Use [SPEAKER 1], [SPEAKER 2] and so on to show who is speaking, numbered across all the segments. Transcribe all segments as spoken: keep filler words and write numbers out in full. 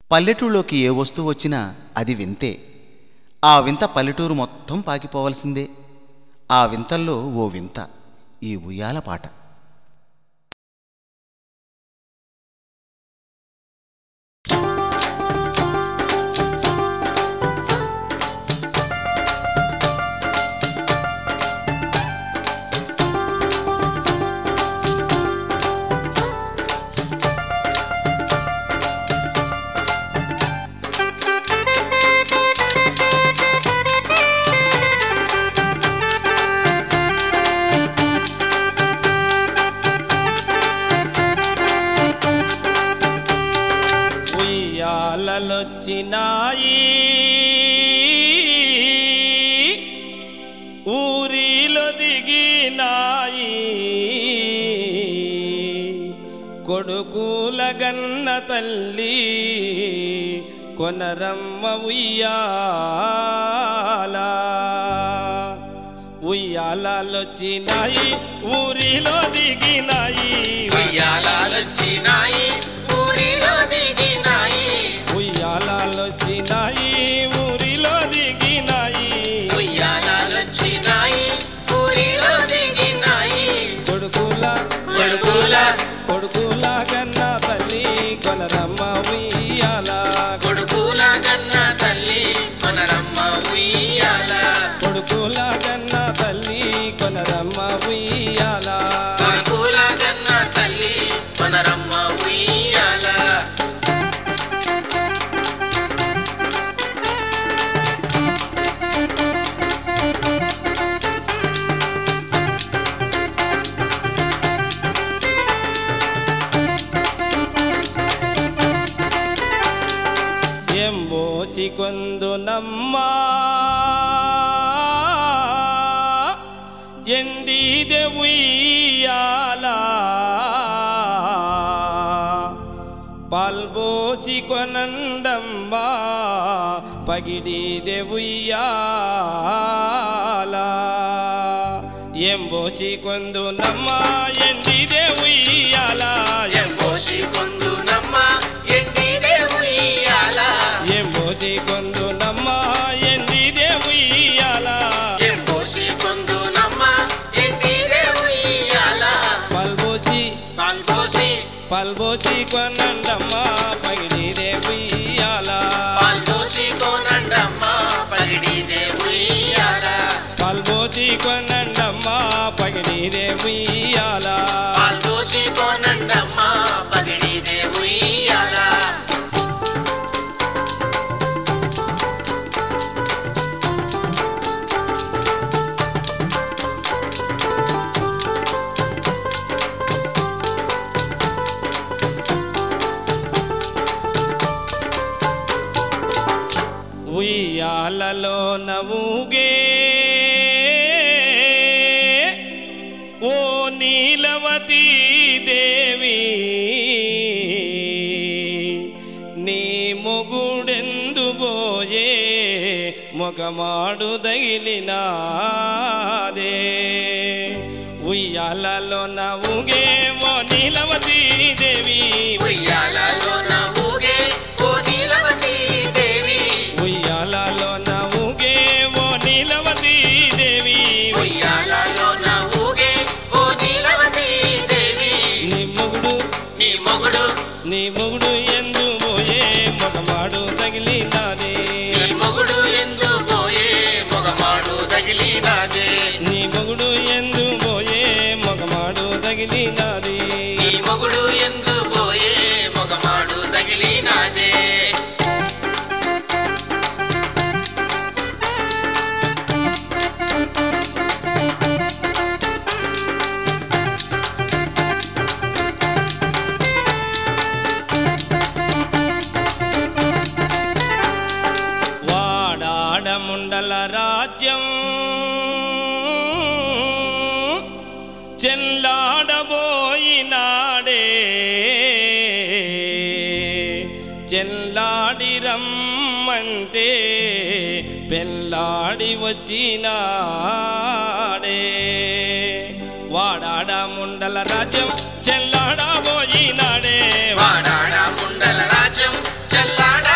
[SPEAKER 1] పల్లెటూళ్ళలోకి ఏ వస్తువు వచ్చినా అది వింతే. ఆ వింత పల్లెటూరు మొత్తం పాకిపోవలసిందే. ఆ వింతల్లో ఓ వింత ఈ ఉయ్యాల పాట.
[SPEAKER 2] ఉయ్యాలలొచ్చినాయి ఊరిలో దిగినాయి, కొడుకుల గన్న తల్లి కొనరమ్మ ఉయ్యాల. ఉయ్యాలలొచ్చినాయి ఊరిలో దిగినాయి,
[SPEAKER 3] ఉయ్యాలలొచ్చినాయి ఊరిలో దిగినాయి,
[SPEAKER 2] ఉయ్యాలలొచ్చినాయి ఊరిలో దిగినాయి,
[SPEAKER 3] ఉయ్యాలలొచ్చినాయి ఊరిలో దిగినాయి,
[SPEAKER 2] కొడుకుల
[SPEAKER 3] కొడుకుల
[SPEAKER 2] కొడుకుల గన్న తల్లి కొనరమ్మ ఉయ్యాల,
[SPEAKER 3] కొడుకుల గన్న తల్లి కొనరమ్మ ఉయ్యాల,
[SPEAKER 2] కొడుకుల గన్న తల్లి కొనరమ్మ ఉయ్యాల,
[SPEAKER 3] కొడుకుల గన్న తల్లి కొనరమ్మ ఉయ్యాల.
[SPEAKER 2] ఎంబోసి కొందునమ్మ ఎండిదే ఉయ్యాల, పాల్బోసి కొనండమ్మ పగిడిదే ఉయ్యాల. ఎంబోసి కొందునమ్మ ఎండిదే ఉయ్యాల,
[SPEAKER 3] ఎంబోసి కొందునమ్మ ఎండిదే ఉయ్యాల,
[SPEAKER 2] ఎంబోసి కొందునమ్మ ఎండిదే ఉయ్యాల,
[SPEAKER 3] ఎంబోసి కొందునమ్మ ఎండిదే ఉయ్యాల,
[SPEAKER 2] పల్బోసి
[SPEAKER 3] పాల్బోసి
[SPEAKER 2] పల్బోసి కొనండమ్మ పగిడిదే ఉయ్యాల,
[SPEAKER 3] పాల్బోసి కొనండమ్మ పగిడిదే ఉయ్యాల,
[SPEAKER 2] పల్బోసి కొనండమ్మ పగిడిదే ఉయ్యాల.
[SPEAKER 3] పాల్బోసి కొనండమ్మ పగిడిదే ఉయ్యాల.
[SPEAKER 2] ఉయ్యాలలో నవ్వుగే ఓ నీలవతీ దేవి, నీ మొగుడెందు పోయే మొగమాడు తగిలినాదే. ఉయ్యాలలో నవ్వుగే ఓ నీలవతీ దేవి,
[SPEAKER 3] ఉయ్యాలలో నవ్వుగే ఓ నీలవతీ దేవి,
[SPEAKER 2] ఉయ్యాలలో నవ్వుగే ఓ నీలవతీ దేవి,
[SPEAKER 3] ఉయ్యాలలో నవ్వుగే ఓ నీలవతీ దేవి,
[SPEAKER 2] నీ మొగుడు
[SPEAKER 3] నీ మొగుడు
[SPEAKER 2] నీ మొగుడు ఎందు పోయే మొగమాడు తగిలినాదే,
[SPEAKER 3] నీ మొగుడు ఎందు పోయే మొగమాడు తగిలినాదే,
[SPEAKER 2] నీ మొగుడు ఎందు పోయే మొగమాడు తగిలినాది,
[SPEAKER 3] నీ మొగుడు ఎందు పోయే మొగమాడు తగిలినాదే.
[SPEAKER 2] వాడాడముండల రాజ్యం చెల్లాడబోయినాడే, చెల్లాడి రమ్మంటే పెళ్ళాడి వచ్చినాడే. వాడాడ ముండల రాజ్యం చెల్లాడబోయినాడే,
[SPEAKER 3] వాడాడ ముండల రాజ్యం చెల్లాడ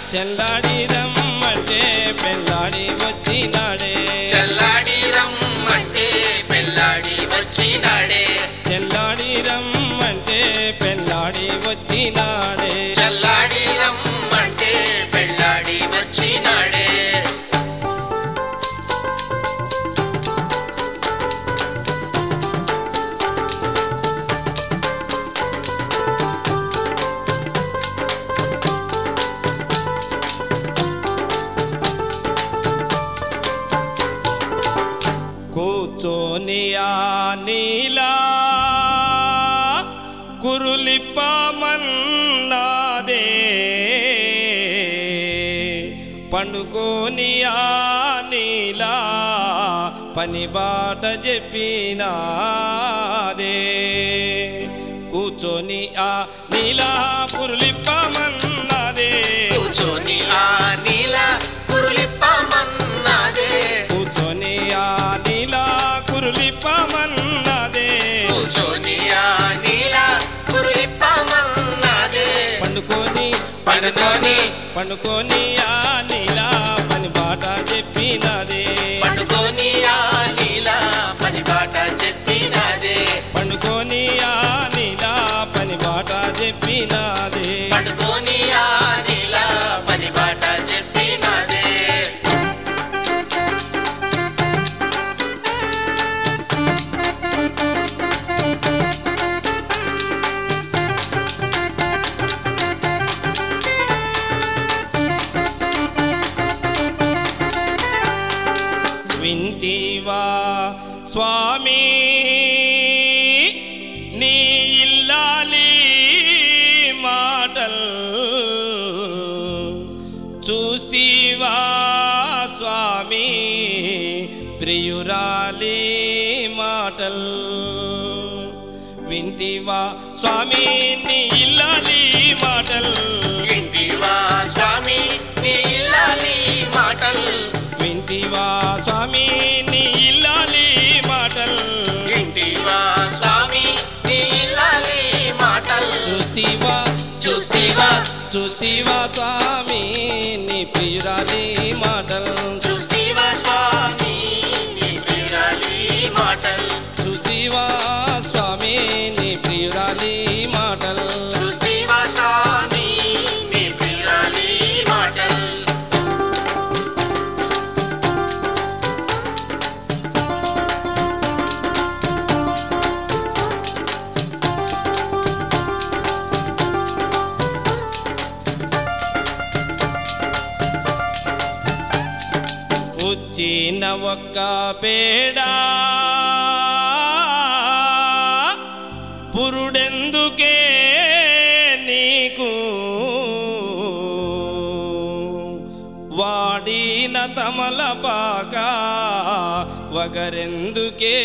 [SPEAKER 2] చెల్లాడి రమ్మంటే పెళ్ళాడి వచ్చినాడే
[SPEAKER 3] చల్లాడి రమ్మంటే పెళ్ళాడి వచ్చినాడే
[SPEAKER 2] చెల్లాడి రమ్మంటే పెళ్ళాడి వచ్చినాడే
[SPEAKER 3] చల్లాడి రమ్మంటే పెళ్ళాడి వచ్చినాడే
[SPEAKER 2] కూర్చొని ఆ నీలా కురులిప్పమన్నాదే పండుకొని ఆ నీలా పని బాట చెప్పినాదే కూర్చొని ఆ నీలా కురులిప్పమన్నాదే
[SPEAKER 3] కూర్చొని ఆ నీల కురులిప్పమన్నాదే
[SPEAKER 2] కూర్చొని ఆ నీలా కురులిప్పమన్నాదే
[SPEAKER 3] కూర్చొని ఆ నీల కురులిప్పమన్నాదే
[SPEAKER 2] పండుకొని
[SPEAKER 3] పండుకొని
[SPEAKER 2] పండుకొని ఆ నీలా పని బాట చెప్పినదే
[SPEAKER 3] పండుకొని ఆ నీల పని బాట చెప్పినాదే
[SPEAKER 2] పండుకొని ఆ నీలా పని బాట చెప్పినదే
[SPEAKER 3] పండుకొని ఆ నీల పని బాట చెప్పినాదే
[SPEAKER 2] వింటివా స్వామి నీ ఇల్లాలి మాటల్ చూస్తీవా స్వామి ప్రియురాలి మాటల్ వింటివా స్వామి నీ ఇల్లాలి మాటల్
[SPEAKER 3] వింటివా స్వామి నీ ఇల్లాలి మాటల్
[SPEAKER 2] వింటివా స్వామి నీ ఇల్లాలి మాటల్
[SPEAKER 3] వింటివా స్వామి నీ ఇల్లాలి మాటల్
[SPEAKER 2] చూస్తీవా
[SPEAKER 3] చూస్తీవా
[SPEAKER 2] చూస్తీవా స్వామి నీ ప్రియురాలి మాటల్
[SPEAKER 3] చూస్తీవా స్వామి నీ ప్రియురాలి మాటల్
[SPEAKER 2] చూస్తీవా స్వామి నీ ప్రియురాలి మాటల్
[SPEAKER 3] చూస్తీవా స్వామి నీ ప్రియురాలి మాటల్
[SPEAKER 2] వచ్చిన ఒక్క పేడా పురుడెందుకే నీకు వాడిన తమలపాక వగరెందుకే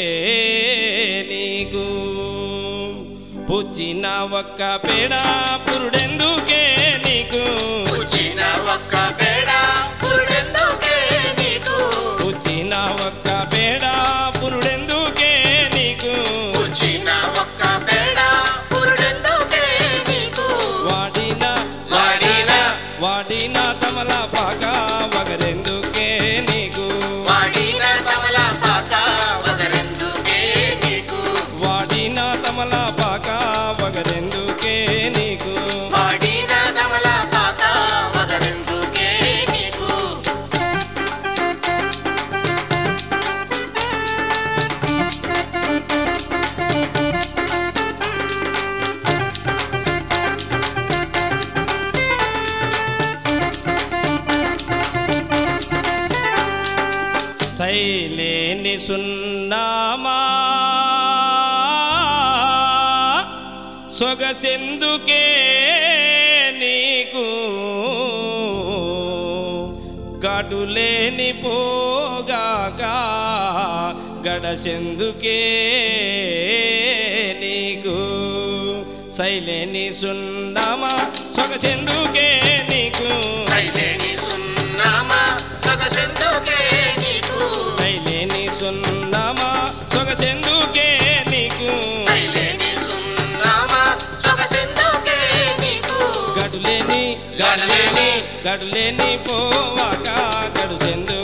[SPEAKER 2] నీకు పుచ్చిన ఒక్క పేడా పురుడెందుకే నీకు
[SPEAKER 3] వచ్చిన ఒక్క పేడ పురుడెందుకే నీకు
[SPEAKER 2] పుచ్చిన ఒక్క పేడా పురుడెందుకే నీకు
[SPEAKER 3] వచ్చిన ఒక్క పేడ పురుడెందుకే నీకు
[SPEAKER 2] వాడిన
[SPEAKER 3] వాడిన
[SPEAKER 2] వాడిన తమలపాక వగరెందుకే నీకు
[SPEAKER 3] వాడిన తమలపాక వగరెందుకే నీకు
[SPEAKER 2] వాడిన తమలపాక వగరెందుకే నీకు
[SPEAKER 3] వాడిన తమలపాక వగరెందుకే నీకు
[SPEAKER 2] శైలేని సున్నామా సొగసెందుకే నీకు గడులేని పోగాక గడసెందుకే నీకు శైలేని సున్నామా సొగసెందుకే నీకు
[SPEAKER 3] శైలేని సున్నామా సొగసెందుకే నీకు
[SPEAKER 2] శైలేని సున్నామా సొగసెందుకే నీకు
[SPEAKER 3] శైలేని సున్నామా సొగసెందుకే నీకు
[SPEAKER 2] గడులేని
[SPEAKER 3] గడలేని
[SPEAKER 2] గడులేని పోవాక గడు చెందు